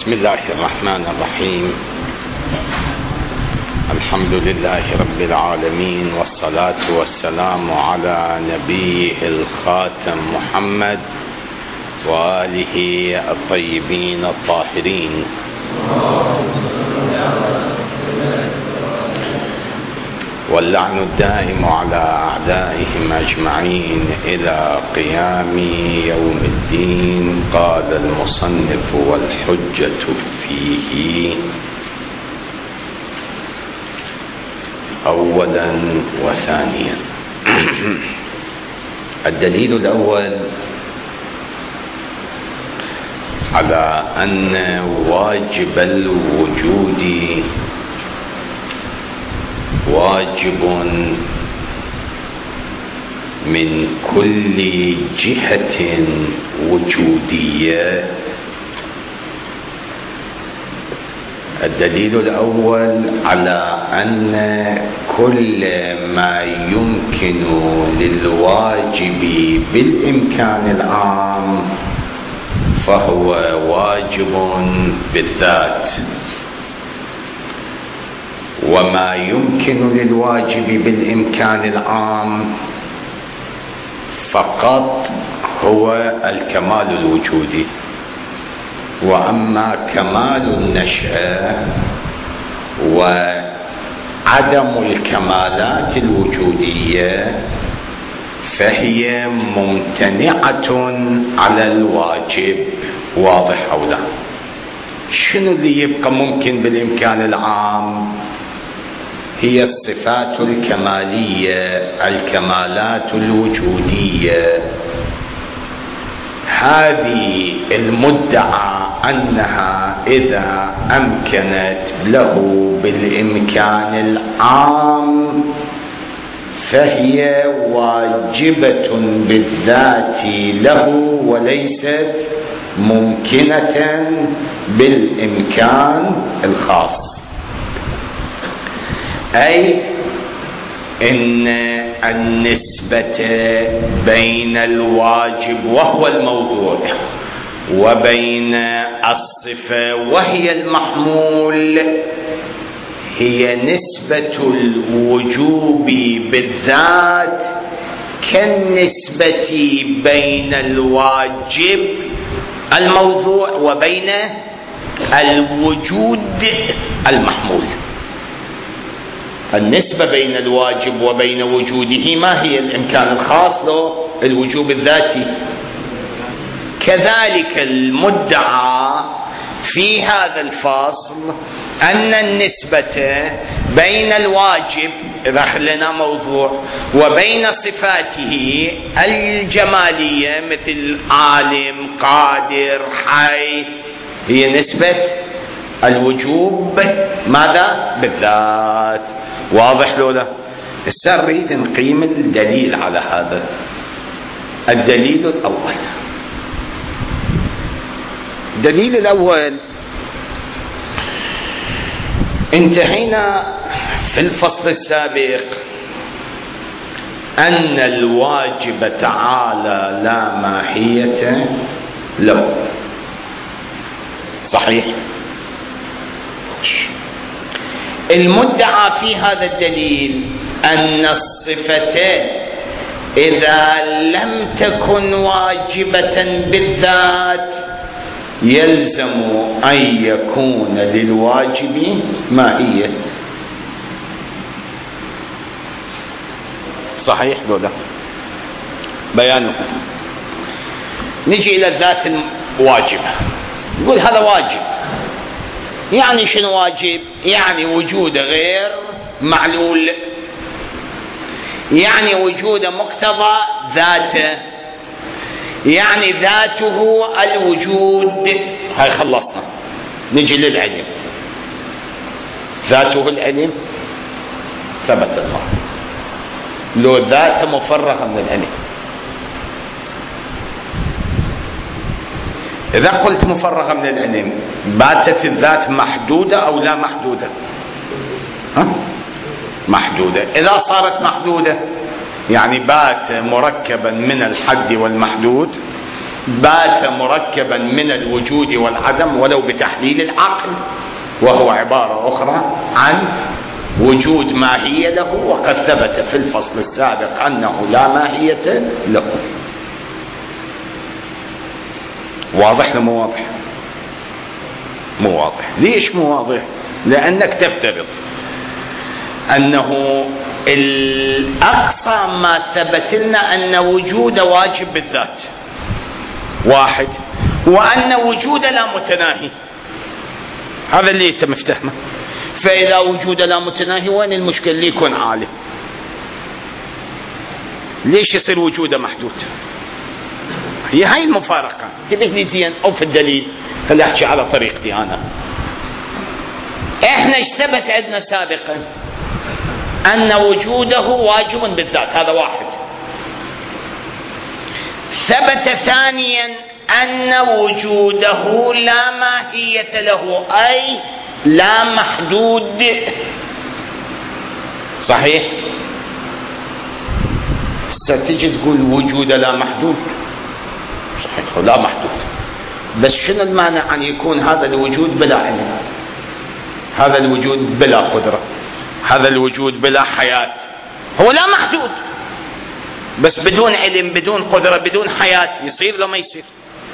بسم الله الرحمن الرحيم. الحمد لله رب العالمين، والصلاة والسلام على نبيه الخاتم محمد وآله الطيبين الطاهرين. واللعن الدائم على أعدائهم أجمعين إلى قيام يوم الدين. قال المصنف: والحجة فيه أولا وثانيا. الدليل الأول على أن واجب الوجود واجب من كل جهة وجودية. الدليل الأول على أن كل ما يمكن للواجب بالإمكان العام فهو واجب بالذات، وما يمكن للواجب بالإمكان العام فقط هو الكمال الوجودي. وأما كمال النشأة وعدم الكمالات الوجودية فهي ممتنعة على الواجب. واضح أو لا؟ شنو اللي يبقى ممكن بالإمكان العام؟ هي الصفات الكمالية، الكمالات الوجودية. هذه المدعى أنها إذا أمكنت له بالإمكان العام فهي واجبة بالذات له وليست ممكنة بالإمكان الخاص. أي إن النسبة بين الواجب وهو الموضوع وبين الصفة وهي المحمول هي نسبة الوجوب بالذات كالنسبة بين الواجب الموضوع وبين الوجود المحمول. النسبة بين الواجب وبين وجوده ما هي؟ الإمكان الخاص له، الوجوب الذاتي. كذلك المدعى في هذا الفصل أن النسبة بين الواجب إذا خلينا موضوع وبين صفاته الجمالية مثل عالم، قادر، حي هي نسبة الوجوب ماذا؟ بالذات. واضح لولا؟ هسه نريد نقيم الدليل على هذا. الدليل الأول، الدليل الأول انتهينا في الفصل السابق أن الواجب تعالى لا ماهية له. صحيح؟ المدعى في هذا الدليل أن الصفة إذا لم تكن واجبة بالذات يلزم أن يكون للواجب ماهية. صحيح ولا؟ بيانه. نجي إلى الذات الواجبة، نقول هذا واجب. يعني شنو واجب؟ يعني وجود غير معلول، يعني وجود مقتضى ذاته، يعني ذاته الوجود. هاي خلصنا. نجي للعلم. ذاته العلم ثبت الله. لو ذاته مفرغة من العلم. إذا قلت مفرغة من العلم باتت الذات محدودة أو لا محدودة؟ محدودة. إذا صارت محدودة يعني بات مركبا من الحد والمحدود بات مركبا من الوجود والعدم ولو بتحليل العقل، وهو عبارة أخرى عن وجود ماهية له، وقد ثبت في الفصل السابق أنه لا ماهية له. واضح لو مو واضح؟ مو واضح. ليش مو واضح؟ لأنك تفترض أنه الأقصى ما ثبت لنا أن وجود واجب بالذات واحد، وأن وجود لا متناهي. هذا اللي أنت مفتهمه. فإذا وجود لا متناهي وين المشكلة اللي يكون عالم؟ ليش يصير وجوده محدود؟ هي هاي المفارقة. تبهني زين أو في الدليل؟ خلي أحكي على طريقتي أنا. إحنا ايش ثبت عندنا سابقا؟ أن وجوده واجب بالذات، هذا واحد. ثبت ثانيا أن وجوده لا ماهية له، أي لا محدود. صحيح؟ ستجي تقول وجود لا محدود، صحيح لا محدود، بس شنو المانع أن يكون هذا الوجود بلا علم، هذا الوجود بلا قدرة، هذا الوجود بلا حياة؟ هو لا محدود، بس بدون علم، بدون قدرة، بدون حياة، يصير لو ما يصير؟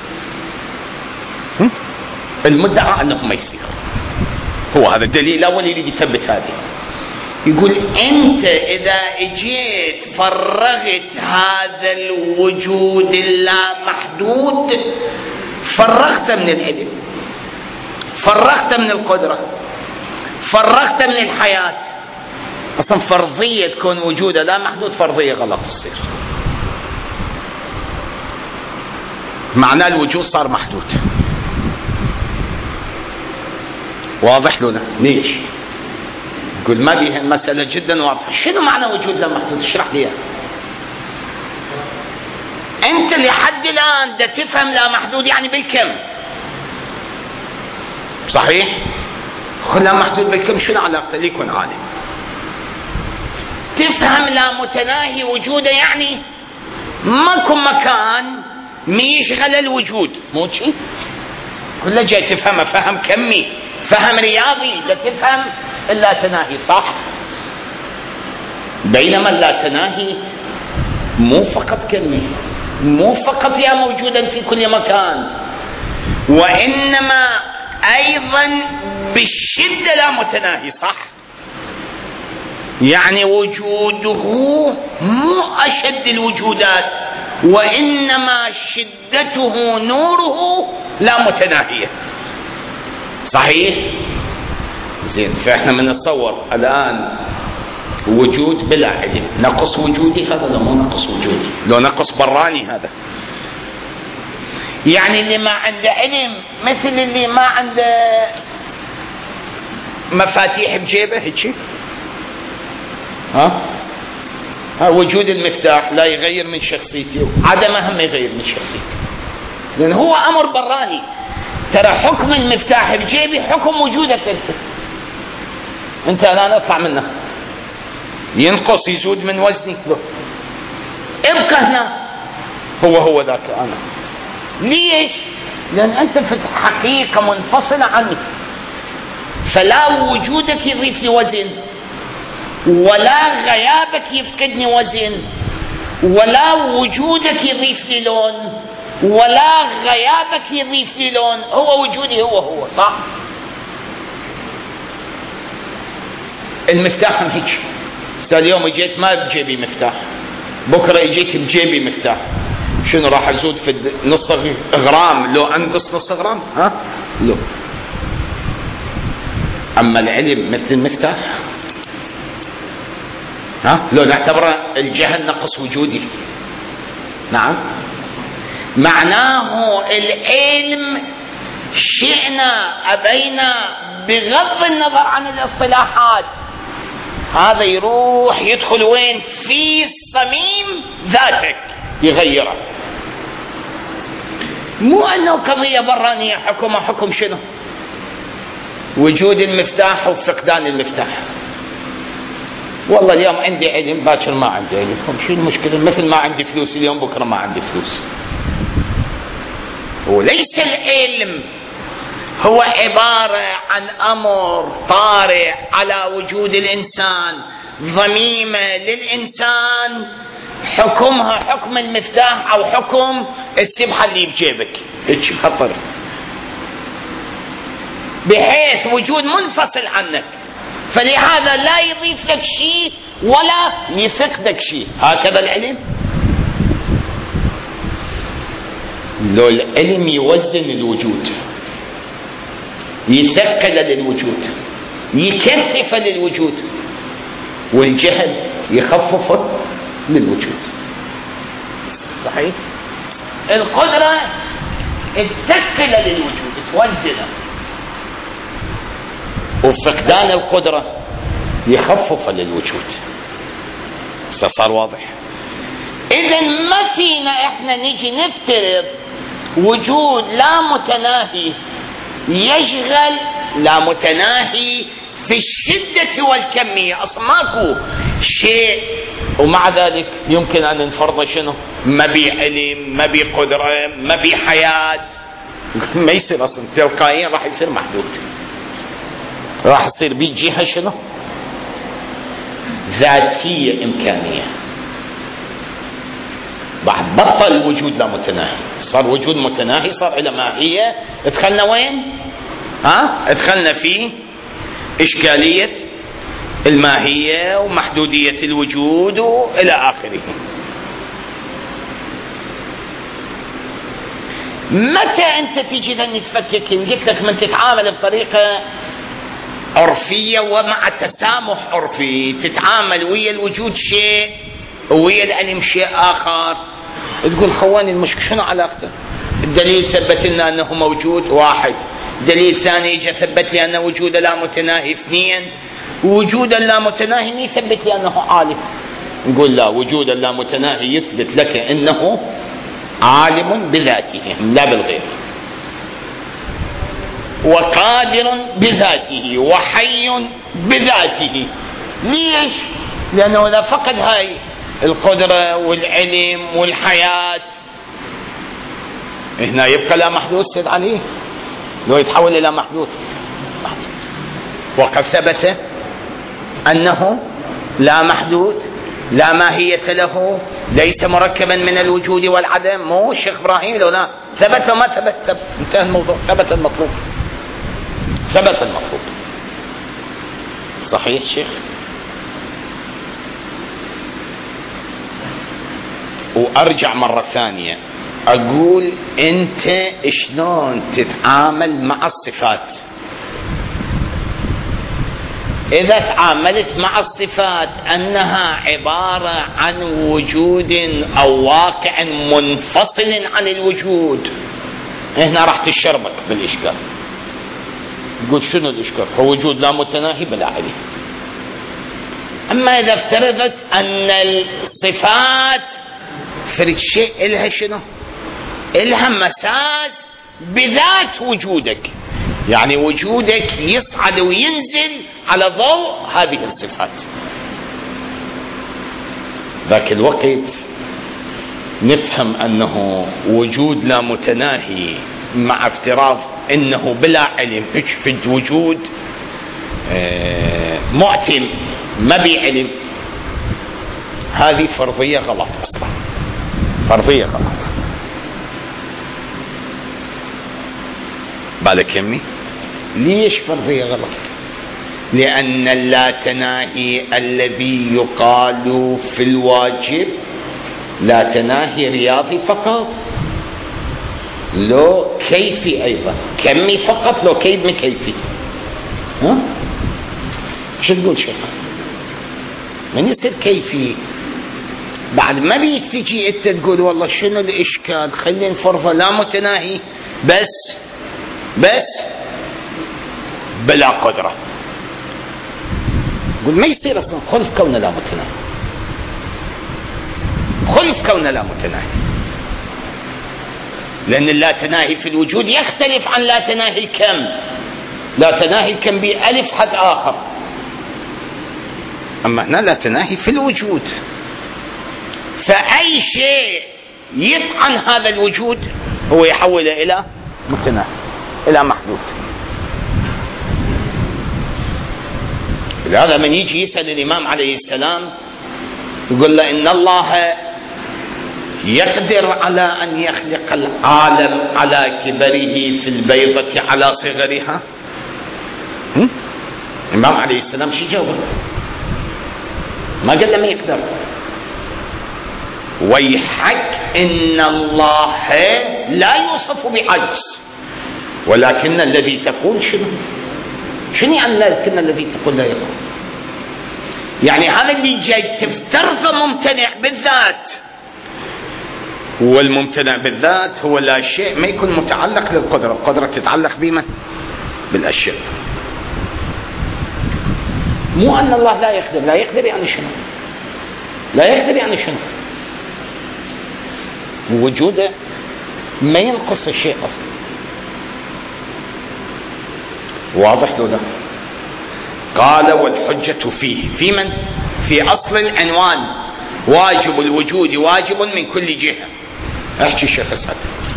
المدعى أنه ما يصير. هو هذا الدليل الأول اللي يثبت هذه. يقول أنت إذا اجيت فرغت هذا الوجود اللامحدود، فرغت من العلم، فرغت من القدرة، فرغت من الحياة. أصلا فرضية تكون وجوده لا محدود فرضية غلط تصير، معناه الوجود صار محدود. واضح له؟ ليش؟ يقول ما بيها المسألة جدا واضحة. شنو معنى وجود لا محدود؟ اشرح لي. انت لحد الآن دا تفهم لا محدود يعني بالكم، صحيح؟ لا محدود بالكم شنو علاقته؟ اللي يكون عالم. تفهم لا متناهي وجوده يعني ماكو مكان ميشغل الوجود، مو شيء كله جاي تفهمه فهم كمي، فهم رياضي، لا تفهم اللا تناهي، صح؟ بينما اللا تناهي مو فقط كمي، مو فقط يا موجودا في كل مكان، وإنما أيضا بالشدة لا متناهي، صح؟ يعني وجوده مو أشد الوجودات، وإنما شدته نوره لا متناهية، صحيح؟ زين. فإحنا بنتصور الآن وجود بلا علم، نقص وجودي هذا؟ لو مو نقص وجودي، لو نقص براني هذا. يعني اللي ما عنده علم مثل اللي ما عنده مفاتيح بجيبه، هيك. وجود المفتاح لا يغير من شخصيتي، عدمه هم يغير من شخصيتي، لأن هو أمر براني. ترى حكم المفتاح بجيبي حكم وجودك أنت لا نطلع منه، ينقص يزود من وزني، ابقى هنا هو ذاك أنا. ليش؟ لأن أنت في حقيقة منفصلة عني، فلا وجودك يضيف لي وزن، ولا غيابك يفقدني وزن، ولا وجودك يضيف لي لون، ولا غيابك يضيف لي لون. هو وجودي هو، صح؟ المفتاح هم هيك. اليوم اجيت ما بجيبي مفتاح، بكره اجيت بجيبي مفتاح، شنو راح ازود في نص غرام لو انقص نص غرام؟ لا. اما العلم مثل المفتاح، لو نعتبر الجهل نقص وجودي، نعم، معناه العلم شئنا أبينا بغض النظر عن الاصطلاحات هذا يروح يدخل وين؟ في صميم ذاتك، يغيره. مو أنه قضية برانية حكم شنو؟ وجود المفتاح وفقدان المفتاح. والله اليوم عندي علم باكر ما عندي علم، شو المشكلة؟ مثل ما عندي فلوس اليوم بكرة ما عندي فلوس. وليس العلم هو عبارة عن أمر طارئ على وجود الإنسان، ضميمة للإنسان حكمها حكم المفتاح أو حكم السبحة اللي بجيبك، هيك خطر، بحيث وجود منفصل عنك، فلهذا لا يضيف لك شيء ولا يفقدك شيء. هكذا العلم. لو العلم يوزن الوجود، يثقل للوجود، يكثف للوجود، والجهل يخفف للوجود. صحيح؟ القدرة تثقل للوجود، توزنه، وفقدان القدرة يخفف للوجود. صار واضح؟ إذن ما فينا إحنا نجي نفترض وجود لا متناهي يشغل لا متناهي في الشدة والكمية، أصلا ماكو شيء ومع ذلك يمكن أن نفرض شنو؟ ما بي علم، ما بي قدرة، ما بي حياة. ما يصير أصلا، تلقائيا راح يصير محدود، راح يصير بي جهة شنو؟ ذاتية إمكانية. بعد بطل الوجود لا متناهي، صار وجود متناهي، صار إلى ماهية. ادخلنا وين؟ ادخلنا في إشكالية الماهية ومحدودية الوجود وإلى آخره. متى أنت تجي ذني تفكك؟ قلت لك من تتعامل بطريقة عرفية ومع تسامح عرفي، تتعامل ويا الوجود شيء ويا العلم شيء آخر، تقول خواني المشكلة شنو علاقته؟ الدليل ثبت لنا أنه موجود، واحد. دليل ثاني اجى ثبت لي أن وجود لا متناهي، اثنين. وجود لا متناهي ما يثبت لي أنه عالم. نقول لا، وجود لا متناهي يثبت لك أنه عالم بذاته لا بالغير، وقادر بذاته، وحي بذاته. ليش؟ لأنه إذا فقد هاي القدرة والعلم والحياة هنا يبقى لا محدود. سيد عليه لو يتحول إلى محدود، وقد ثبت أنه لا محدود، لا ماهية له، ليس مركبا من الوجود والعدم. مو الشيخ إبراهيم لو لا ثبت وما ثبت، انتهى الموضوع، ثبت المطلوب، ثبت المطلوب. صحيح شيخ؟ وأرجع مرة ثانية أقول أنت شلون تتعامل مع الصفات. إذا تعاملت مع الصفات أنها عبارة عن وجود أو واقع منفصل عن الوجود، هنا راح تشربك بالإشكال. تقول شنو الإشكال؟ هو وجود لا متناهي بلا علم. أما إذا افترضت أن الصفات فرد شيء إلها شنو؟ إلها مساس بذات وجودك، يعني وجودك يصعد وينزل على ضوء هذه الصفات. ذاك الوقت نفهم أنه وجود لا متناهي مع افتراض أنه بلا علم، في وجود معتم ما بيعلم، هذه فرضية غلط أصلا، فرضية غلط. بالك يمي؟ ليش فرضية غلط؟ لأن اللاتناهي الذي يقال في الواجب لا تناهي رياضي فقط، لو كيفي أيضا، كمي فقط، لو كيف من كيفي. شو تقول شيخ؟ من يصير كيفي بعد ما بيك تجي انت تقول والله شنو الاشكال، خلينا نفرضه لا متناهي بس بلا قدرة. قل ما يصير اصلا، خلف كونه لا متناهي، خلف كونه لا متناهي، لأن اللا تناهي في الوجود يختلف عن لا تناهي الكم. لا تناهي الكم بألف حد آخر، أما هنا لا تناهي في الوجود. فأي شيء يطعن هذا الوجود هو يحوله إلى متناهي، إلى محدود. لهذا من يجي يسأل الإمام عليه السلام يقول له إن الله يقدر على أن يخلق العالم على كبره في البيضة على صغرها. الإمام عليه السلام شو جاوبه؟ ما قال له ما يقدر. ويحك إن الله لا يوصف بعجز، ولكن الذي تقول شنو يعني لكن الذي تقول لا يقول؟ يعني هذا اللي جاي تفترضه ممتنع بالذات، والممتنع بالذات هو لا شيء ما يكون متعلق للقدرة. القدرة تتعلق بمن؟ بالأشياء. مو أن الله لا يقدر. لا يقدر يعني شنو؟ لا يقدر يعني شنو؟ وجوده ما ينقص الشيء أصلا. واضح له ده؟ قال والحجة فيه، في من؟ في أصل العنوان واجب الوجود واجب من كل جهة. احكي الشيخ اسعد.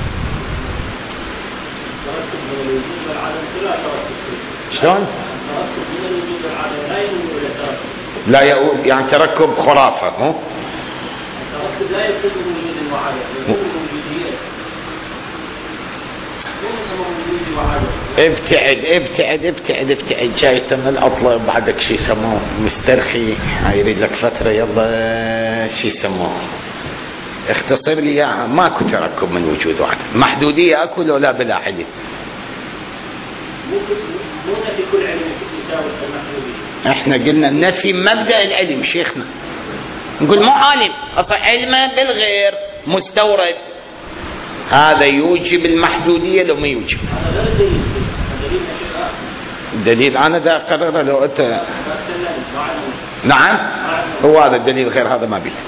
شلون؟ لا يؤول يعني تركب خرافة. التركب لا يفيد من وجود وعدم، يكون وجودية. ابتعد جاي من الاطلب بعدك شي يسموه مسترخي يريد لك فترة يلا شي يسموه اختصر لي اياها. ماكو تركب من وجود وعدم، محدودية اكو لو لا بلا علم. مو نفي كل علم يساوي المحدودية. احنا قلنا النفي مبدأ العلم شيخنا، نقول مو عالم اصلا علمه بالغير مستورد، هذا يوجب المحدودية لو ما يوجب. دليل أنا دا أقرر لو أنت. نعم هو هذا الدليل، غير هذا ما بيه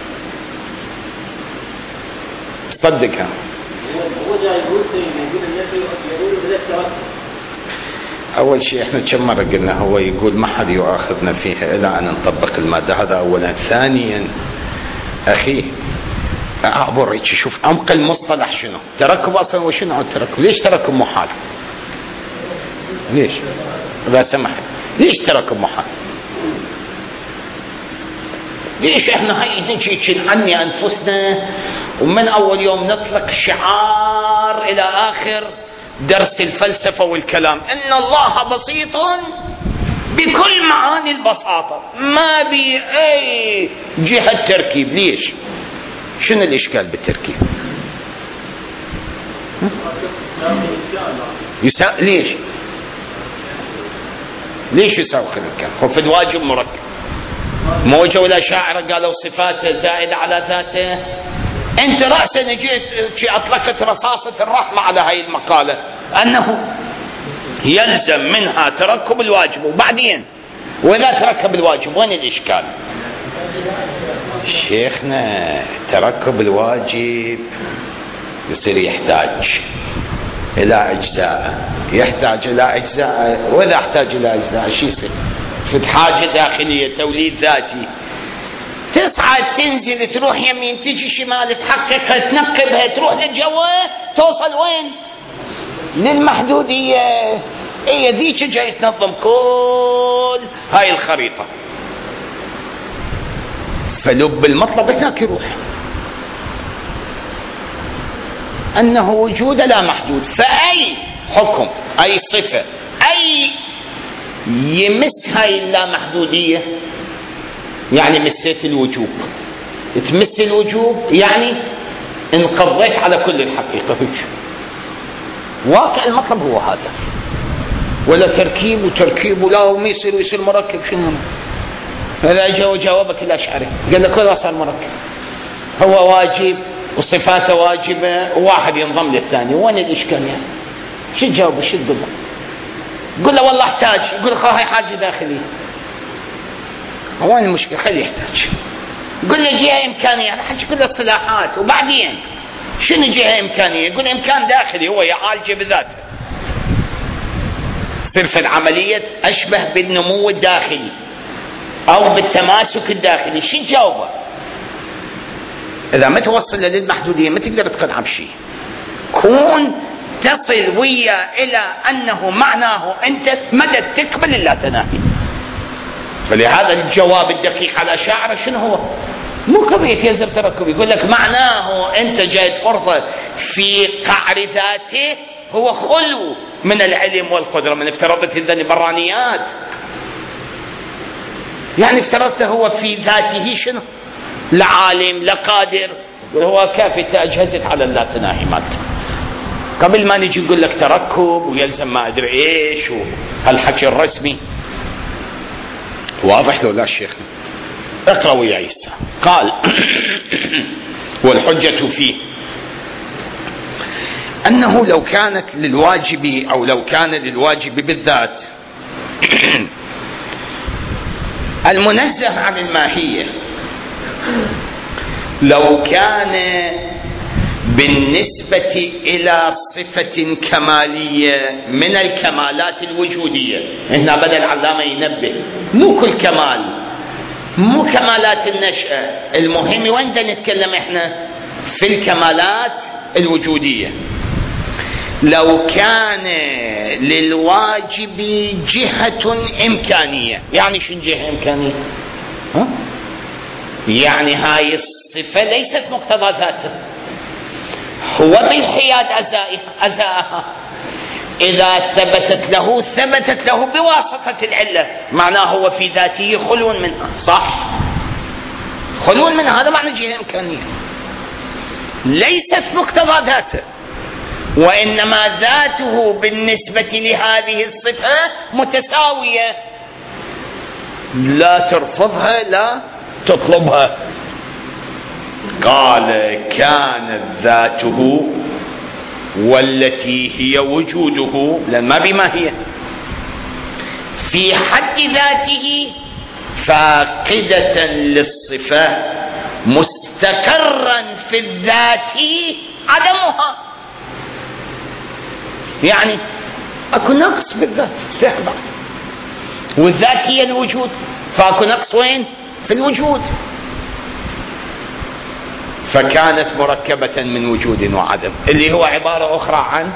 صدقها. هو جاي يقول النفي يقول بالتركب. أول شيء إحنا كم مرة قلنا هو يقول ما حد يؤاخذنا فيها إلا أن نطبق المادة، هذا أولا. ثانيا أخي أعبر شوف عمق المصطلح شنو تركب أصلا وشنو التركب. ليش تركب محال؟ ليش إذا سمحت ليش تركب محال؟ ليش احنا هاي نجي نعني أنفسنا ومن أول يوم نطلق شعار إلى آخر درس الفلسفة والكلام إن الله بسيط بكل معاني البساطة، ما بي أي جهة تركيب. ليش؟ شنو الإشكال بالتركيب؟ ليش يساوي الإمكان؟ خف الواجب مركب. موجة ولا شاعر قالوا صفاته زائدة على ذاته. أنت رأسا جيت أطلقت رصاصة الرحمة على هاي المقالة أنه يلزم منها تركب الواجب، وبعدين وإذا تركب الواجب وين الإشكال؟ شيخنا تركب الواجب يصير يحتاج إلى أجزاء، يحتاج إلى أجزاء، وإذا احتاج إلى أجزاء شو يصير؟ في حاجة داخلية توليد ذاتي، تصعد تنزل تروح يمين تجي شمال تحققها تنقبها تروح للجوة توصل وين؟ للمحدودية. هي ذيك جاي تنظم كل هاي الخريطة، فلب المطلب هناك يروح أنه وجود لا محدود. فأي حكم أي صفة أي يمس هاي اللامحدودية يعني مسيت الوجوب. تمس الوجوب يعني انقضيت على كل الحقيقة. واقع المطلب هو هذا، ولا تركيب وتركيب ولا وما يصير مركب. شنو هذا؟ جاوبك الأشعري قال لك هذا صار مركب، هو واجب وصفاته واجبة وواحد ينضم للثاني. وين الإشكال يعني؟ شو تجاوب؟ شو تقول له؟ قل له والله احتاج، يقول لك هاي حاجة داخلية. وين المشكلة؟ خليه يحتاج. قل له جهة إمكانية، حكي كل اصطلاحات. وبعدين شنو جهة إمكانية؟ يقول إمكان داخلي هو يعالجه بذاته. صرف العملية أشبه بالنمو الداخلي أو بالتماسك الداخلي. شو تجاوبه؟ إذا ما توصل للمحدودية ما تقدر تقنع بشيء. كون تصل ويا إلى أنه معناه أنت مدى تكمل اللا تناهي. فلهذا الجواب الدقيق على شاعر شنو هو؟ مو كبير يلزم تركب، يقول لك معناه أنت جايت فرصة في قعر ذاته هو خلو من العلم والقدرة. من افترضت ذني برانيات، يعني افترضته هو في ذاته شنو؟ لعالم لقادر، هو كافة أجهزت على اللا تناهي مالته. قبل ما نجي نقول لك تركب ويلزم ما أدري إيش وهالحكي الرسمي. واضح لو لا شيخنا؟ اقرأ ويا عيسى. قال والحجة فيه أنه لو كانت للواجب أو لو كان للواجب بالذات المنزه عن الماهية، لو كان بالنسبة إلى صفة كمالية من الكمالات الوجودية. هنا بدأ العلامة ينبه مو كل كمال، مو كمالات النشأة، المهم وين نتكلم احنا في الكمالات الوجودية. لو كان للواجب جهة إمكانية، يعني شنو جهة إمكانية؟ يعني هاي الصفة ليست مقتضى ذاته، هو بالحياد أزاءها. إذا ثبتت له بواسطة العلة، معناه هو في ذاته خلو منها، صح؟ خلو منها، هذا معنى جهة إمكانية، ليست مقتضى ذاته، وإنما ذاته بالنسبة لهذه الصفة متساوية، لا ترفضها لا تطلبها. قال كانت ذاته والتي هي وجوده، لأن ما بماهية، في حد ذاته فاقدة للصفة، مستقرا في الذات عدمها. يعني اكو نقص بالذات استحبا، والذات هي الوجود، فاكو نقص وين؟ في الوجود. فكانت مركبة من وجود وعدم، اللي هو عبارة أخرى عن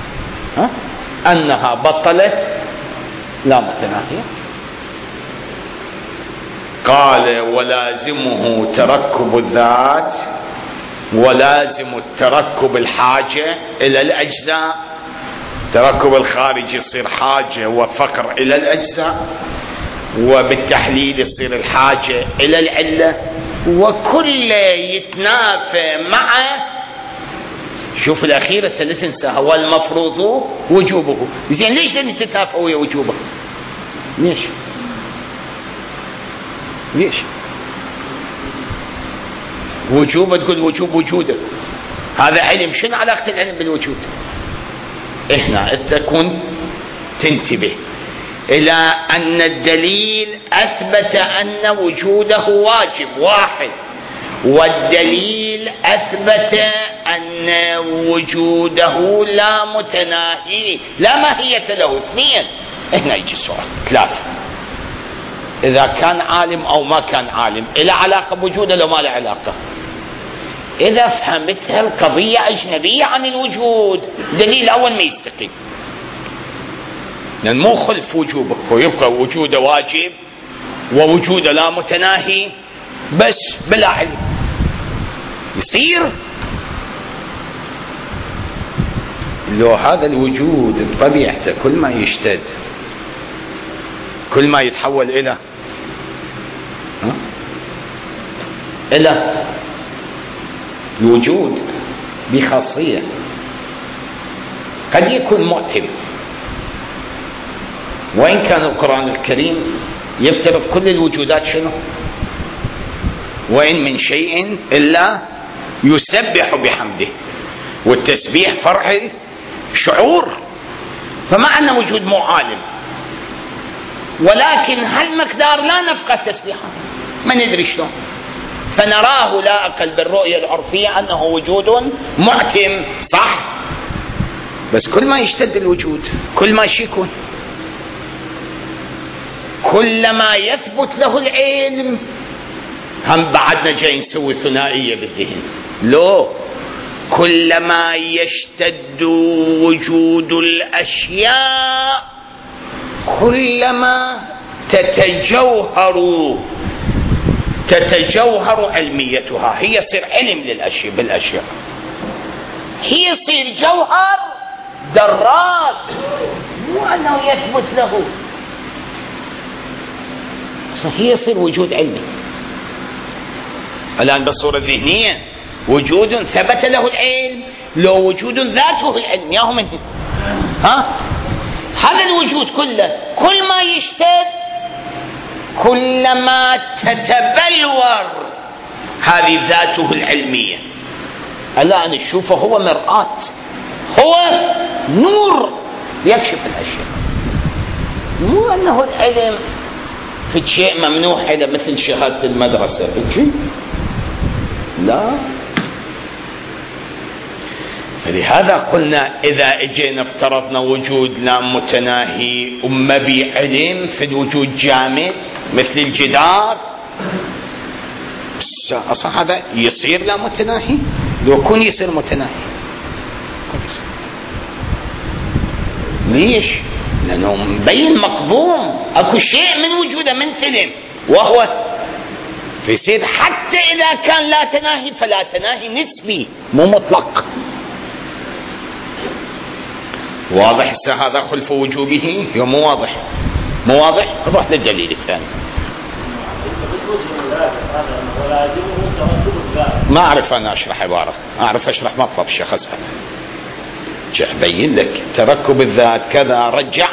أنها بطلت لا متناهية. قال ولازمه تركب الذات، ولازم التركب الحاجة إلى الأجزاء. تركب الخارج يصير حاجة وفقر إلى الأجزاء، وبالتحليل يصير الحاجة إلى العلة، وكل يتنافى مع شوف الأخيرة لا تنساها، والمفروض وجوبه. زين ليش لن تتنافى ويا وجوبه؟ ليش وجوبه تقول وجوب وجوده؟ هذا علم، شنو علاقة العلم بالوجود؟ هنا تكون تنتبه إلى أن الدليل أثبت أن وجوده واجب واحد، والدليل أثبت أن وجوده لا متناهي لا ماهية له، اثنين. هنا يجي السؤال ثلاثة، إذا كان عالم أو ما كان عالم إلى علاقة بوجوده لو ما له علاقة. إذا فهمتها القضية أجنبية عن الوجود، دليل أول ما يستقيم، لأن مو خلف وجوبه، ويبقى وجوده واجب ووجوده لا متناهي بس بلا علم يصير. لو هذا الوجود بطبيعته كل ما يشتد كل ما يتحول إلى الوجود بخاصية، قد يكون مؤتم، وإن كان القرآن الكريم يفترض كل الوجودات شنو؟ وإن من شيء إلا يسبح بحمده، والتسبيح فرع شعور، فمع أن وجود مو عالم، ولكن هالمقدار لا نفقه تسبيحه، ما ندري شلون، فنراه لا أقل بالرؤية العرفية أنه وجود معتم، صح؟ بس كل ما يشتد الوجود كل ما يكون، كلما يثبت له العلم. هم بعدنا جاي نسوي ثنائية بالذهن، لو كلما يشتد وجود الأشياء كلما تتجوهر علميتها. هي يصير علم للأشياء بالأشياء، هي يصير جوهر دراك، مو أنه يثبت له، هي يصير وجود علمي. الآن بالصورة الذهنية وجود ثبت له العلم، لو وجود ذاته العلم ياهو من هذا الوجود كله كل ما يشتد كلما تتبلور هذه ذاته العلمية. الآن نشوفه هو مرآة، هو نور يكشف الأشياء، مو أنه العلم في شيء ممنوع إلى مثل شهادة المدرسة، لا. فلهذا قلنا إذا اجينا افترضنا وجود لا متناهي وما بعلم في الوجود جامد مثل الجدار، أصلا هذا يصير لا متناهي، لو يكون يصير متناهي. ليش؟ لأنه مبين مقضوم، أكو شيء من وجوده من ثلم وهو فيصير حتى إذا كان لا تناهي فلا تناهي نسبي مو مطلق. واضح هذا خلف وجوبه؟ مو واضح، مو واضح. نروح للدليل الثاني. ما أعرف أنا أشرح عبارة، أعرف أشرح مطلب الشيخ أسهل. أبين لك تركب الذات كذا،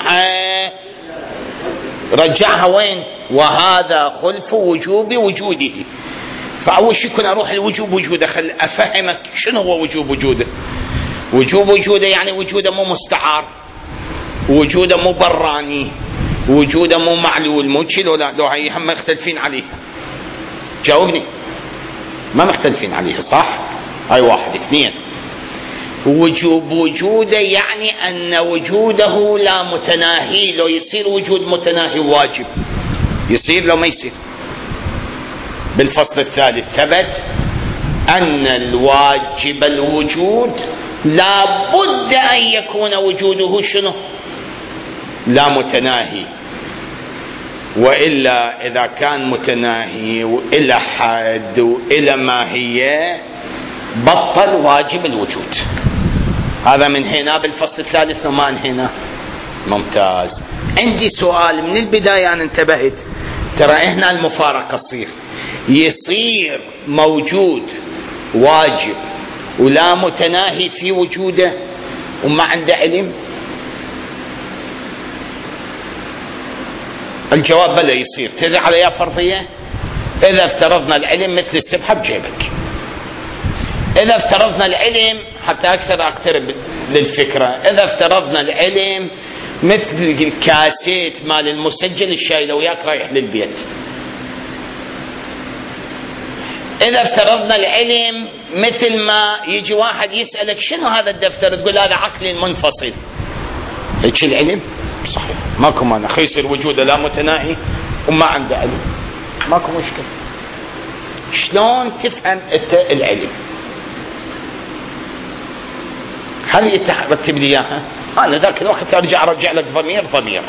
رجعها وين؟ وهذا خلف وجوب وجوده. فأول شيء كنا أروح الوجوب وجوده، خل أفهمك شنو هو وجوب وجوده. وجوب وجوده يعني وجوده مو مستعار، وجوده مو براني، وجوده مو معلول، مو شيء. لو هي هم مختلفين عليها، جاوبني. ما مختلفين عليها صح؟ هاي واحد. اثنين، وجوب وجوده يعني أن وجوده لا متناهي. لو يصير وجود متناهي واجب، يصير لو ما يصير. بالفصل الثالث ثبت أن الواجب الوجود لا بد أن يكون وجوده شنو؟ لا متناهي، وإلا إذا كان متناهي وإلى حد وإلى ماهية بطل واجب الوجود. هذا من هنا بالفصل الثالث وما هنا. ممتاز. عندي سؤال من البداية، أنا انتبهت، ترى هنا المفارقة يصير موجود واجب ولا متناهي في وجوده وما عنده علم. الجواب بلا يصير. تدري على يا فرضية؟ إذا افترضنا العلم مثل السبحة بجيبك، إذا افترضنا العلم حتى أكثر أقترب للفكرة، إذا افترضنا العلم مثل الكاسيت مال المسجل الشايله وياك رايح للبيت، إذا افترضنا العلم مثل ما يجي واحد يسألك شنو هذا الدفتر، تقول هذا عقل منفصل. هيك العلم صحيح، ماكو مانع يصير وجوده لا متناهي وما عنده علم، ماكو مشكلة. شلون تفهم انت العلم؟ هل يترتب لي اياها؟ انا ذاك الوقت ارجع لك ضمير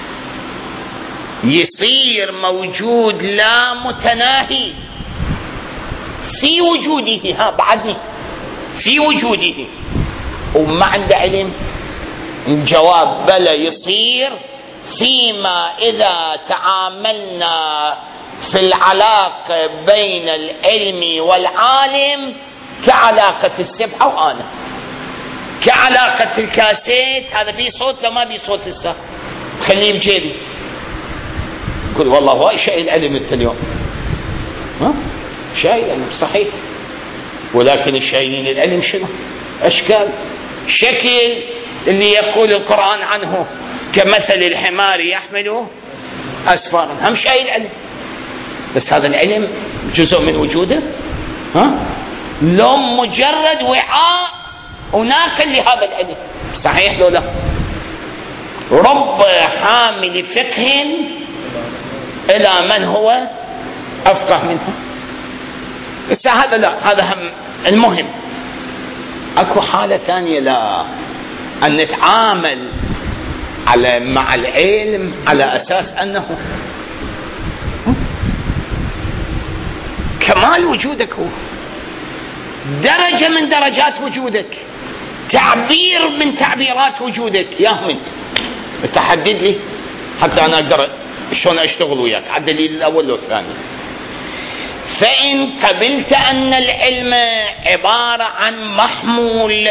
يصير موجود لا متناهي في وجوده، بعدني في وجوده وما عنده علم. الجواب بلا يصير فيما إذا تعاملنا في العلاقة بين العلم والعالم كعلاقة السبحة وأنا، كعلاقة الكاسيت، هذا بيه صوت لما بيه صوت الساعة خليه بجيبي. يقول والله هو شيء العلم انت اليوم، شيء العلم صحيح، ولكن الشيء العلم شنو؟ أشكال، شكل اللي يقول القرآن عنه كمثل الحمار يحمل أسفارا، هم شيء العلم، بس هذا العلم جزء من وجوده، لو مجرد وعاء وناقل لهذا العلم، صحيح لو لا؟ رب حامل فقه إلى من هو أفقه منه. بس هذا لا، هذا هم المهم. اكو حالة ثانية لا، ان نتعامل مع العلم على اساس انه كمال وجودك، هو درجة من درجات وجودك، تعبير من تعبيرات وجودك. يا من تحدد لي حتى انا اقدر شلون اشتغل وياك على الدليل الاول والثاني. فان قبلت ان العلم عبارة عن محمول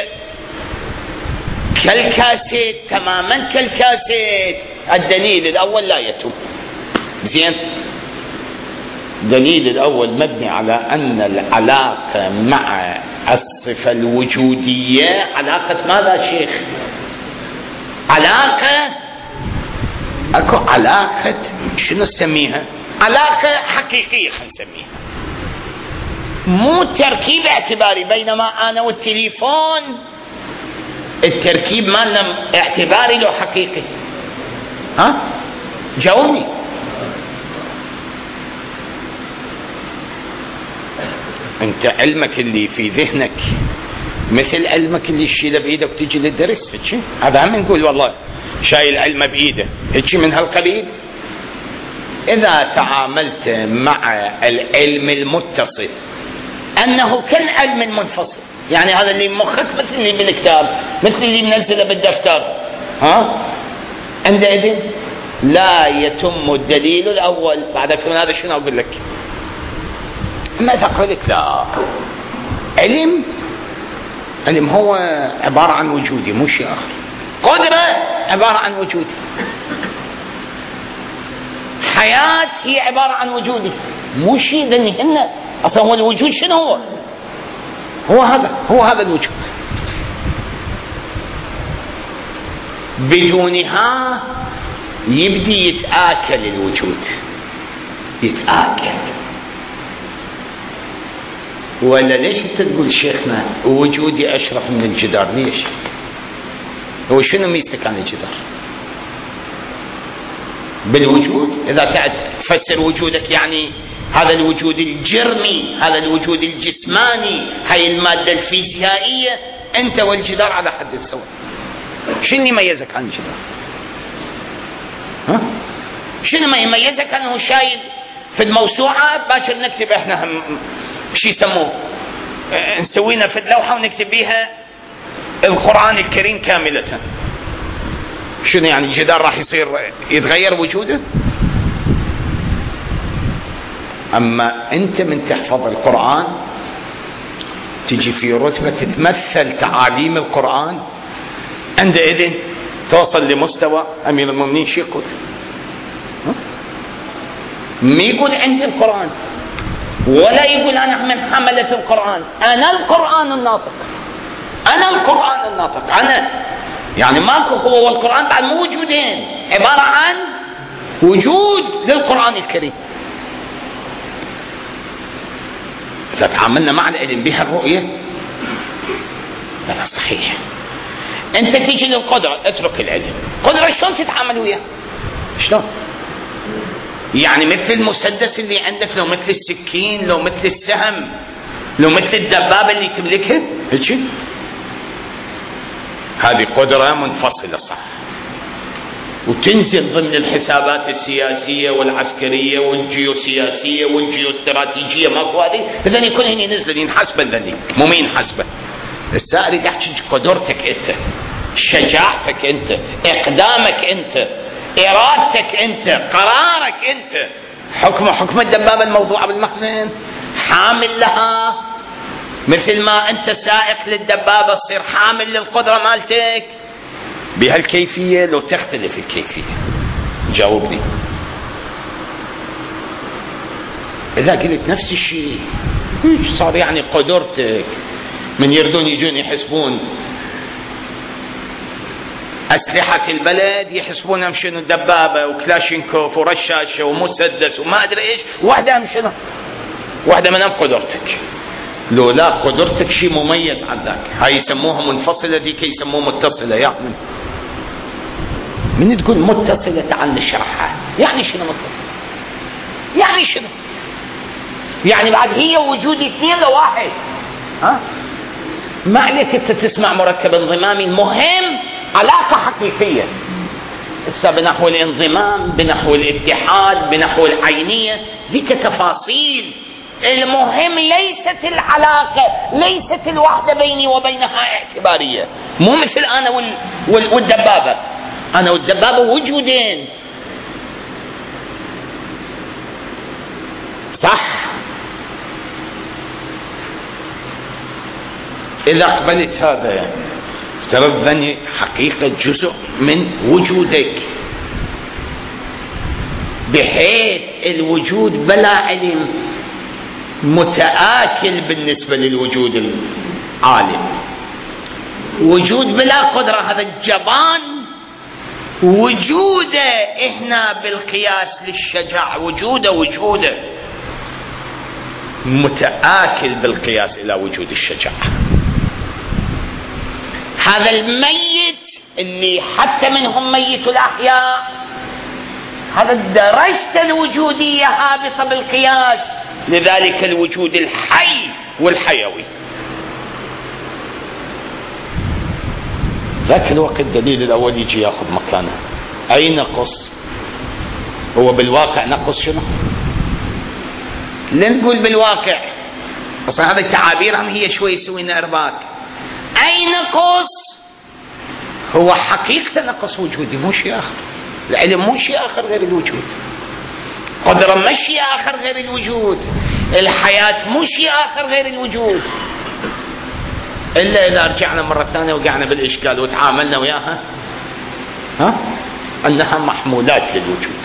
كالكاسيت، تماما كالكاسيت، الدليل الاول لا يتم. زين، الدليل الاول مبني على ان العلاقة مع الصفة الوجودية علاقة ماذا شيخ؟ علاقة، اكو علاقة شنو نسميها؟ علاقة حقيقية خلينا نسميها، مو تركيب اعتباري. بينما انا والتليفون التركيب مالنا اعتباري لو حقيقي. ها جاوبني. انت علمك اللي في ذهنك مثل علمك اللي تشيله بايدك وتجي للدرس، هذا هم نقول والله شايل علمه بايده، هيك من هالقبيل. اذا تعاملت مع العلم المتصل انه كالعلم منفصل، يعني هذا اللي مخك مثل اللي بالكتاب، مثل اللي منزله بالدفتر، عندئذ لا يتم الدليل الاول. بعد من هذا شنو اقول لك؟ اما اذا قلت لا، علم هو عبارة عن وجودي مو شيء اخر، قدرة عبارة عن وجودي، حياة هي عبارة عن وجودي مو شيء ذني. إن اصلا هو الوجود شنو هو؟ هو هذا الوجود. بدونها يبدي يتآكل الوجود، يتآكل. ولا ليش تقول شيخنا وجودي اشرف من الجدار؟ ليش؟ هو شنو ميزتك عن الجدار؟ بالوجود. اذا تفسر وجودك يعني هذا الوجود الجرمي، هذا الوجود الجسماني، هاي المادة الفيزيائية، انت والجدار على حد سواء. شنو يميزك عن الجدار؟ شنو ما يميزك؟ انه شايل في الموسوعة باكر نكتب احنا شو يسموه، نسوينا في اللوحة ونكتب بيها القرآن الكريم كاملة. شنو يعني الجدار راح يصير يتغير وجوده؟ اما انت من تحفظ القرآن تجي في رتبة تتمثل تعاليم القرآن، عندئذ توصل لمستوى امير المؤمنين. شو يقول؟ ما يقول عند القرآن، ولا يقول انا من حملة القرآن، انا القرآن الناطق، انا القرآن الناطق، انا يعني ماكو هو والقرآن بعد مو وجودين، عبارة عن وجود للقرآن الكريم. إذا تعاملنا مع العلم بها الرؤية هذا صحيح. أنت تيجي للقدرة، اترك العلم. قدرة شلون تتعامل وياه؟ شلون؟ يعني مثل المسدس اللي عندك، لو مثل السكين، لو مثل السهم، لو مثل الدبابة اللي تملكها، هيك هذه قدرة منفصلة صح، وتنزل ضمن الحسابات السياسية والعسكرية والجيوسياسية والجيوستراتيجية. ماكو هذه هذني كلهن ينزلن ينحسبن، ذني مو مين ينحسبن. السائر يحكي قدرتك انت، شجاعتك انت، اقدامك انت، ارادتك انت، قرارك انت. حكم الدبابة الموضوعة بالمخزن، حامل لها، مثل ما انت سائق للدبابة تصير حامل للقدرة مالتك بهالكيفية. لو تختلف الكيفية جاوبني. إذا قلت نفس الشيء صار يعني قدرتك من يردون يجون يحسبون أسلحة البلد، يحسبونها شنو دبابة وكلاشينكوف ورشاشة ومسدس وما أدري إيش، واحدة شنو؟ واحدة منهم قدرتك. لو لا قدرتك شيء مميز عن ذاك، هاي يسموها منفصلة، ذيك يسموها متصلة. يعني من تقول متصلة تعال نشرحها. يعني شنو متصلة؟ يعني شنو؟ يعني بعد هي وجود اثنين لواحد. ما عليك انت تسمع مركب انضمامي، المهم علاقة حقيقية. هسه بنحو الانضمام، بنحو الاتحاد، بنحو العينية، ذيك تفاصيل. المهم ليست العلاقة، ليست الوحدة بيني وبينها اعتبارية. مو مثل أنا والدبابة. أنا والدبابة وجودين، صح؟ إذا قبلت هذا افترض ذني حقيقة جزء من وجودك، بحيث الوجود بلا علم متآكل بالنسبة للوجود العالم. وجود بلا قدرة، هذا الجبان وجوده هنا بالقياس للشجاع، وجوده متآكل بالقياس إلى وجود الشجاعة. هذا الميت اللي حتى منهم ميت الأحياء، هذا درجة الوجودية هابطة بالقياس، لذلك الوجود الحي والحيوي. ذاك الوقت الدليل الأول يجي يأخذ مكانه. أي نقص؟ هو بالواقع نقص شنو؟ لا نقول بالواقع، أصلا هذه التعابير هم هي شوي يسوينا إرباك. أي نقص؟ هو حقيقة نقص وجودي، مو شيء آخر. العلم مو شيء آخر غير الوجود، قدرة مو شيء آخر غير الوجود، الحياة مو شيء آخر غير الوجود. إلا إذا رجعنا مرة ثانية وقعنا بالإشكال وتعاملنا وياها أنها محمولات للوجود.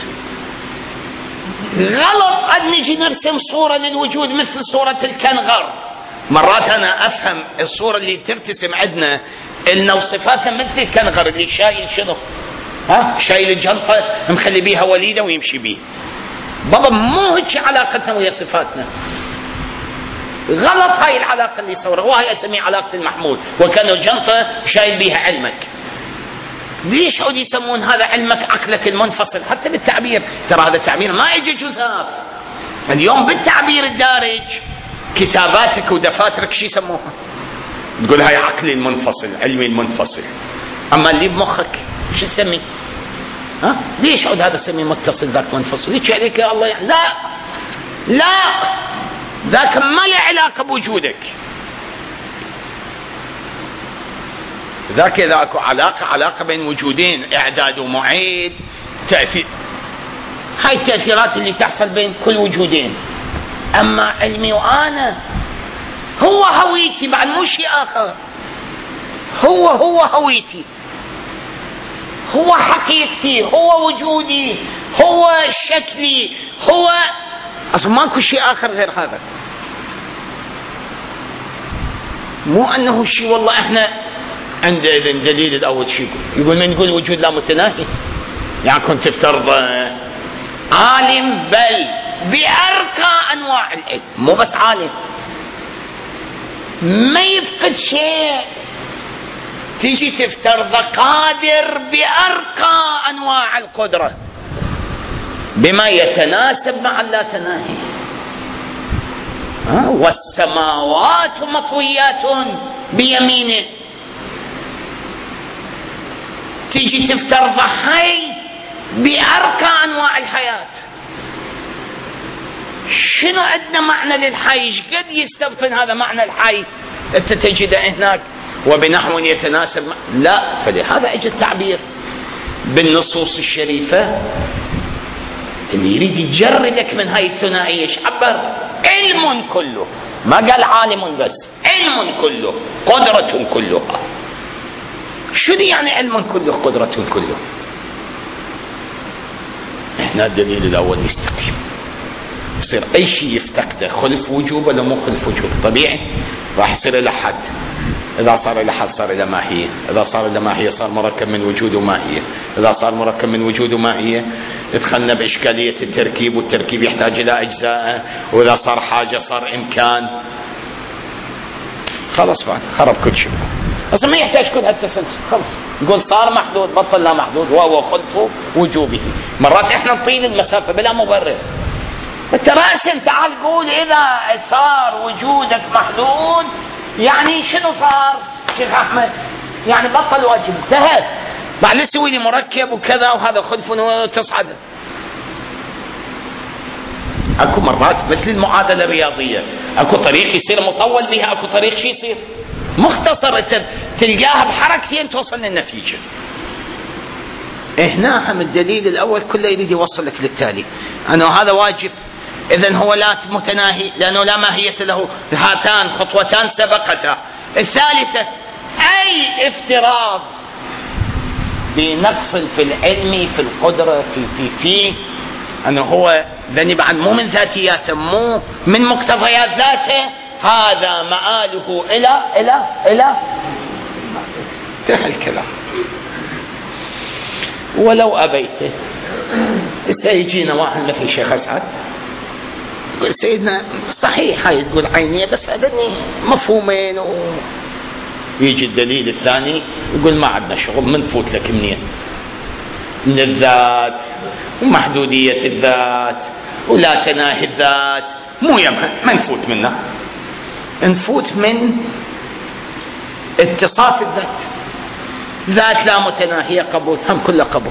غلط أن نجي نرسم صورة للوجود مثل صورة الكنغر. مرات أنا أفهم الصورة اللي ترتسم عندنا إن وصفاتها مثل الكنغر اللي شايل شنو؟ شايل الجنطة مخلي بيها وليدة ويمشي بيه. بابا مو هيك علاقتنا ويا صفاتنا. غلط هاي العلاقة اللي صورها، وهي أسميها علاقة المحمول، وكان الجنطة شايل بيها علمك. ليش عود يسمون هذا علمك عقلك المنفصل؟ حتى بالتعبير، ترى هذا التعبير ما يجي جزاف. اليوم بالتعبير الدارج كتاباتك ودفاترك شو يسموها؟ تقول هاي عقلي المنفصل، علمي المنفصل. أما اللي بمخك شو تسمي؟ ليش عود هذا سمي متصل ذاك منفصل؟ ليش عليك يا الله يعني؟ لا ذاك ما له علاقة بوجودك. ذاك إذا أكو علاقة بين وجودين، إعداد ومعيد، تأثير، هاي التأثيرات اللي تحصل بين كل وجودين. أما علمي وأنا هو هويتي بعد مو شيء آخر. هو هويتي، هو حقيقتي، هو وجودي، هو شكلي، هو أصلا ماكو شيء آخر غير هذا. مو أنه شيء والله إحنا عند الدليل الأول شيء يقول من يقول وجود لا متناهي، يعني كنت تفترض عالم بل بأرقى أنواع العلم، مو بس عالم ما يفقد شيء، تيجي تفترض قادر بأرقى أنواع القدرة بما يتناسب مع اللاتناهي. والسماوات مطويات بيمينه، تيجي تفترض حي بأرقى أنواع الحياة. شنو عندنا معنى للحي؟ قد يستبطن هذا معنى الحي انت تجده هناك وبنحو يتناسب لا. فلهذا اجى التعبير بالنصوص الشريفة اللي يريد يجردك من هاي الثنائية. ايش عبر؟ علم كله، ما قال عالم بس، علم كله، قدرة كلها. شو دي يعني علم كله قدرة كله؟ احنا الدليل الاول يستقيم، يصير اي شيء يفتقده خلف وجوب ولا مو خلف وجوب طبيعي راح يصير الى حد. اذا صار الى حد صار الى ماهيه، اذا صار الى ماهيه صار مركب من وجود وماهيه، اذا صار مركب من وجود وماهيه دخلنا باشكاليه التركيب، والتركيب يحتاج الى اجزاء، واذا صار حاجه صار امكان. خلاص بعد خرب كل شيء، اصلا ما يحتاج كل هالتسلسل. خلص نقول صار محدود بطل لا محدود، وهو خلف وجوبه. مرات احنا نطيل المسافه بلا مبرر. انت راسا تعال قول اذا صار وجودك محدود يعني شنو صار شيخ أحمد؟ يعني بطل واجب، انتهت. بعد نسوي لي مركب وكذا وهذا خلف وتصعد. اكو مرات مثل المعادلة الرياضية، اكو طريق يصير مطول بها، اكو طريق شي يصير مختصر، تلقاها بحركتين توصل للنتيجة. هنا هم الدليل الاول كله يريد يوصلك للتالي، انه هذا واجب، اذن هو لا متناهي لانه لا ماهية له، هاتان خطوتان سبقتا. الثالثة اي افتراض بنقص في العلم في القدرة في انه هو ذني بعد مو من ذاتياته، مو من مقتضيات ذاته، هذا مآله الى انتهى الكلام. ولو ابيته سيجينا واحد مثل شيخ اسعد يقول سيدنا صحيح هاي تقول عينيه بس هذني مفهومين، يجي الدليل الثاني يقول ما عندنا شغل، منفوت لك منين؟ من الذات ومحدودية الذات ولا تناهي الذات، مو يمها ما نفوت منها، نفوت من اتصاف الذات. ذات لا متناهية قبول، هم كله قبول.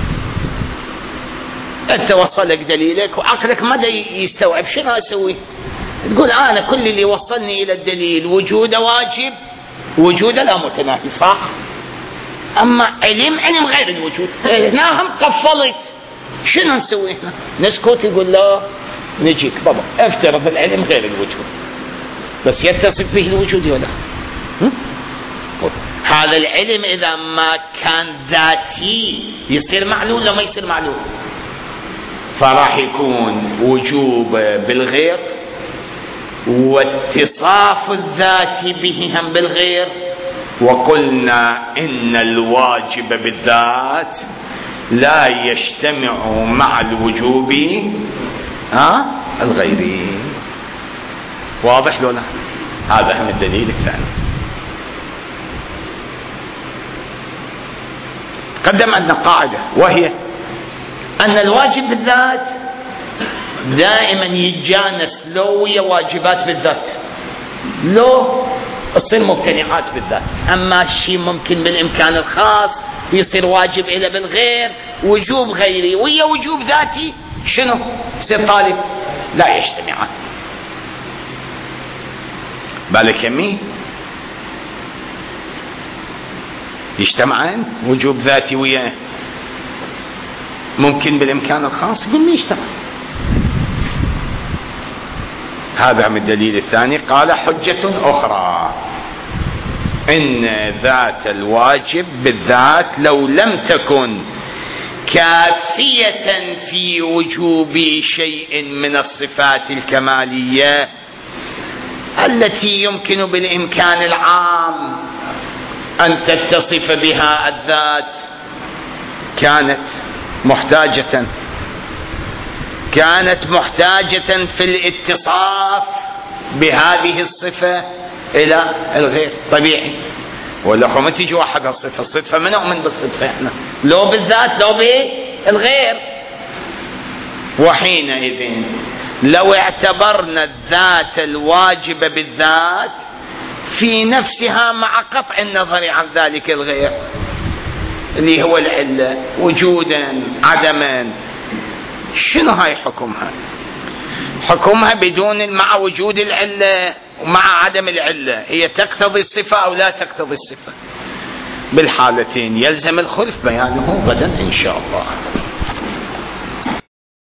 انت وصلك دليلك وعقلك ما يستوعب، شنو اسوي؟ تقول انا كل اللي وصلني الى الدليل وجوده واجب، وجوده لا متناهي، صح؟ اما علم غير الوجود. هنا هم قفلت، شنو نسوي هنا؟ نسكت؟ يقول لا نجيك بابا افترض العلم غير الوجود، بس يتصف به الوجود ولا هذا العلم اذا ما كان ذاتي يصير معلول لو ما يصير معلول، فراح يكون وجوب بالغير واتصاف الذات به هم بالغير. وقلنا إن الواجب بالذات لا يجتمع مع الوجوب الغيري. واضح لولا؟ هذا هم الدليل الثاني. قدم عندنا قاعدة وهي أن الواجب بالذات دائما يتجانس لو ويا واجبات بالذات، لو تصير ممتنعات بالذات. أما الشيء ممكن بالإمكان الخاص يصير واجب إلى بالغير، وجوب غيري ويا وجوب ذاتي شنو؟ يصير طالب، لا يجتمعان. بالك يمين يجتمعان وجوب ذاتي ويا ممكن بالإمكان الخاص، يقول ما يجتمع. هذا من الدليل الثاني. قال حجة أخرى إن ذات الواجب بالذات لو لم تكن كافية في وجوب شيء من الصفات الكمالية التي يمكن بالإمكان العام أن تتصف بها الذات، كانت محتاجة في الاتصاف بهذه الصفة إلى الغير. طبيعي، ولا ما تيجي واحد الصفة ما نؤمن بالصفة احنا، لو بالذات لو بالغير. وحينئذ لو اعتبرنا الذات الواجبة بالذات في نفسها مع قطع النظر عن ذلك الغير اللي هو العلة وجودا عدما، شنو هاي حكمها؟ حكمها بدون مع وجود العلة ومع عدم العلة، هي تقتضي الصفة أو لا تقتضي الصفة؟ بالحالتين يلزم الخلف بيانه غدا إن شاء الله.